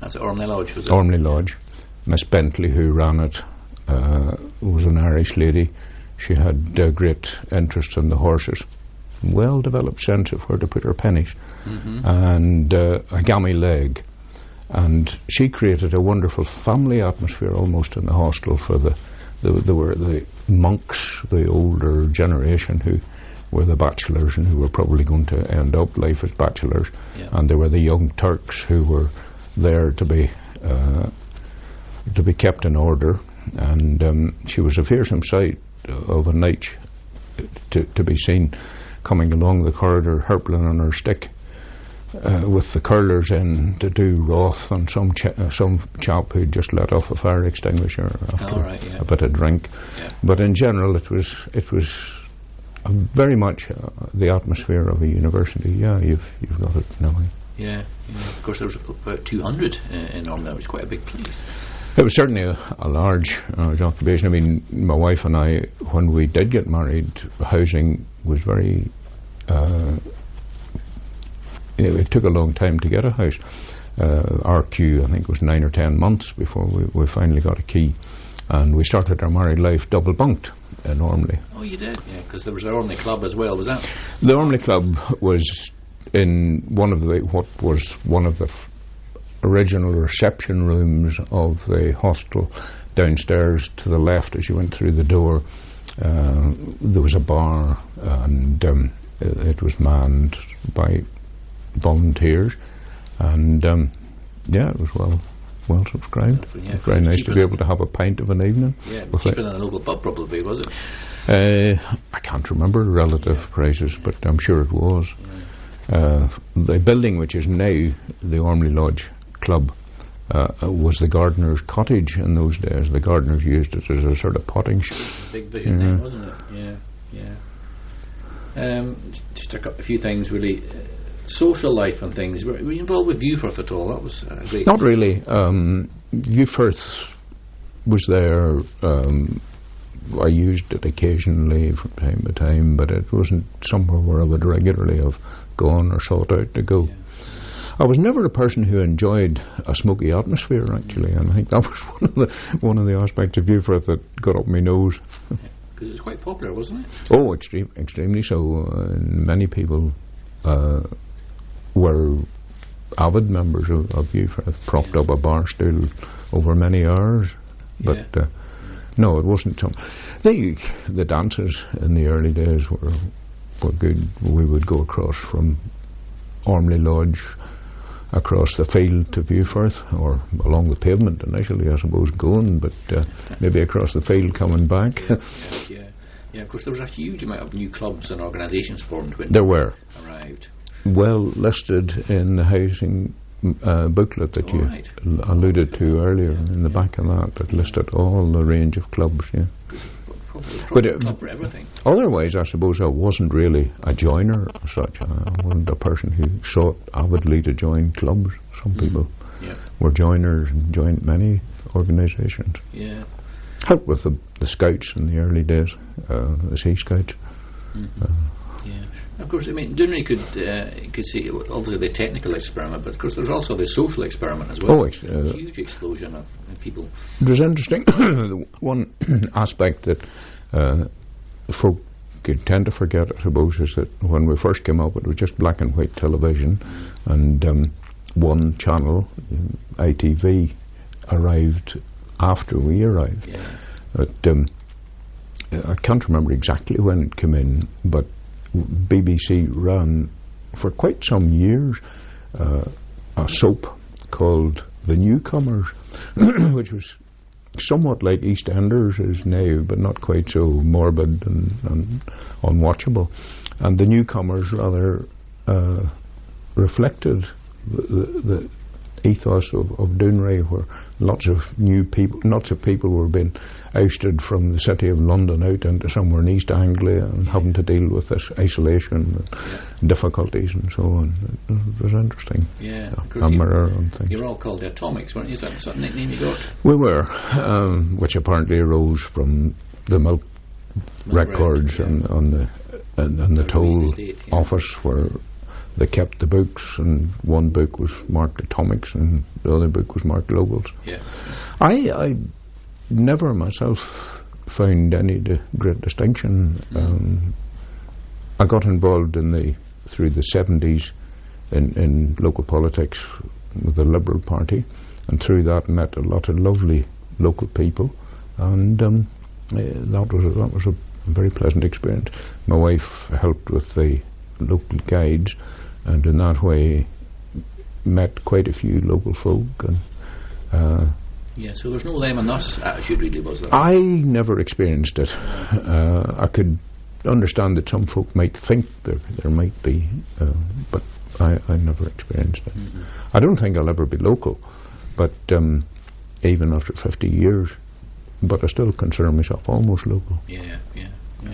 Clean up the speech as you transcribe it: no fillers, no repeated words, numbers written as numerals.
That's at Ormley Lodge, was it? Ormley Lodge. Miss Bentley, who ran it, was an Irish lady. She had great interest in the horses, well-developed sense of where to put her pennies, and a gammy leg. And she created a wonderful family atmosphere almost in the hostel for the monks, the older generation, who were the bachelors and who were probably going to end up life as bachelors. And there were the young Turks who were there to be kept in order. And she was a fearsome sight of a night to be seen coming along the corridor, hirpling on her stick, with the curlers in to do wrath on some chap who'd just let off a fire extinguisher after a bit of drink. But in general, it was very much the atmosphere of a university. Yeah, you've got it now. Yeah. Of course, there was about 200 in Ormley. It was quite a big place. It was certainly a large occupation. I mean, my wife and I, when we did get married, housing was very... it took a long time to get a house. Our queue, I think, was 9 or 10 months before we finally got a key. And we started our married life double-bunked in Ormley. Oh, you did? Yeah, because there was the Ormley Club as well, was that? The Ormley Club was in one of the original reception rooms of the hostel. Downstairs to the left as you went through the door, there was a bar, and it was manned by volunteers, and it was well subscribed. It was very nice to be able to have a pint of an evening. Yeah, cheaper than a local pub probably, was it? I can't remember relative prices, but I'm sure it was. The building, which is now the Ormley Lodge Club, was the gardener's cottage in those days. The gardeners used it as a sort of potting shop. Big vision then, wasn't it? Yeah. Just a few things really. Social life and things. Were you involved with Viewforth at all? That was great. Not really. Viewforth was there. I used it occasionally from time to time, but it wasn't somewhere where I would regularly have gone or sought out to go. Yeah. I was never a person who enjoyed a smoky atmosphere, actually, and I think that was one of the aspects of Viewforth that got up my nose. Because it was quite popular, wasn't it? Oh, extremely so. Many people were avid members of Viewforth, propped up a bar stool over many hours. But no, it wasn't some. The dances in the early days were good. We would go across from Ormley Lodge across the field to Viewforth, or along the pavement initially, I suppose, going, but maybe across the field coming back. Yeah, of course, there was a huge amount of new clubs and organisations formed when there were. Arrived. Well listed in the housing booklet that you alluded to earlier, in the back of that listed all the range of clubs. Yeah. But a club for everything. Otherwise, I suppose I wasn't really a joiner as such. I wasn't a person who sought avidly to join clubs. Some people were joiners and joined many organisations. Yeah. Helped with the Scouts in the early days, the Sea Scouts. Of course, I mean, Dounreay could see obviously the technical experiment, but of course there's also the social experiment as well. Huge explosion of people. It was interesting. One aspect that folk tend to forget, I suppose, is that when we first came up, it was just black and white television, and one channel, ITV, arrived after we arrived. But I can't remember exactly when it came in, but BBC ran for quite some years a soap called The Newcomers, which was somewhat like EastEnders is now, but not quite so morbid and unwatchable. And The Newcomers rather reflected the ethos of Dounreay, where lots of people were being ousted from the city of London out into somewhere in East Anglia and having to deal with this isolation and difficulties and so on. It was interesting. Yeah, mirror and things. You were all called the Atomics, weren't you? Is that the nickname you got? We were, which apparently arose from the milk records and on the toll office, where they kept the books, and one book was marked Atomics and the other book was marked Globals. Yeah. I never myself found any great distinction. I got involved through the 70s in local politics with the Liberal Party, and through that met a lot of lovely local people, and that was a very pleasant experience. My wife helped with the local guides, and in that way met quite a few local folk. And so there's no them and us attitude, really, was there? I never experienced it. I could understand that some folk might think there might be, but I never experienced it. I don't think I'll ever be local, but even after 50 years, but I still consider myself almost local. Yeah.